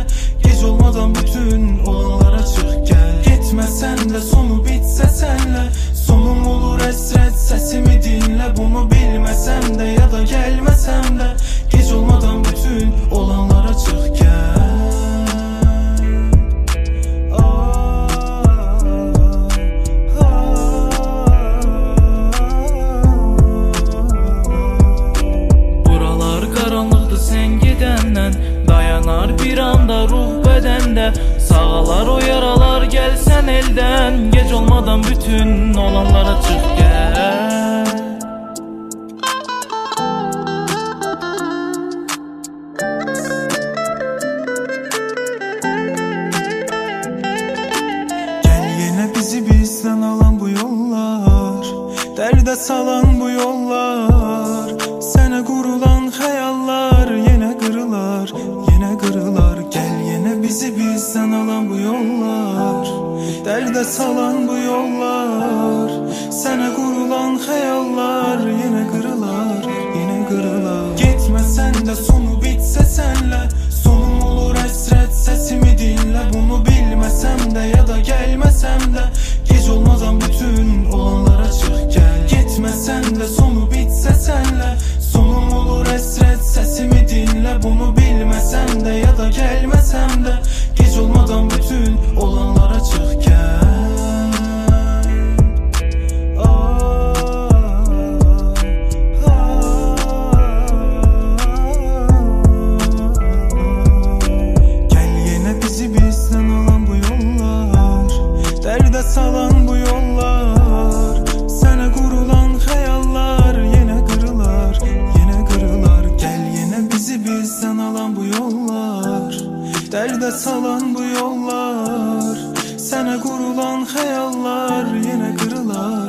Gec olmadan bütün olanlara çıx gəl. Getməsən də sonu bitsə sənlə, sonum olur əsrət, səsimi dinlə. Bunu bilməsəm də ya da gəlməsəm də, gec olmadan bütün olanlara çıx gəl. Buralar qaranlıqdır sən gedəndən, dayanar bir anda ruh bədəndə. Sağalar o yaralar gəlsən eldən, gec olmadan bütün olanlara çıx gəl. Gəl yenə bizi bizdən alan bu yollar, dərdə salan bu yollar. Sənə qurulan xəyallar yenə qırılar, yenə qırılar. Gəl yenə bizi bizdən alan bu yollar, dərdə salan bu yollar. Sənə qurulan xəyallar yenə qırılar, yenə qırılar. Getməsən də sonu bitsə sənlə, sonum olur əsrət, səsimi dinlə. Bunu bilməsəm də ya da gəlməsəm də, gec olmadan bütün olanlara çıx gəl. Getməsən də sonu bitsə sənlə, sonum olur əsrət, səsimi dinlə. Bunu bilməsəm də ya da gəlməsəm də, gec olmadan bütün olanlara çıx gəl. Gəl yenə bizi bizdən alan bu yollar, dərdə salan bu yollar. Sənə qurulan xəyallar yenə qırılar, yenə qırılar. Gəl yenə bizi bizdən alan bu yollar, dərdə salan bu yollar. Sənə qurulan xəyallar yenə qırılar.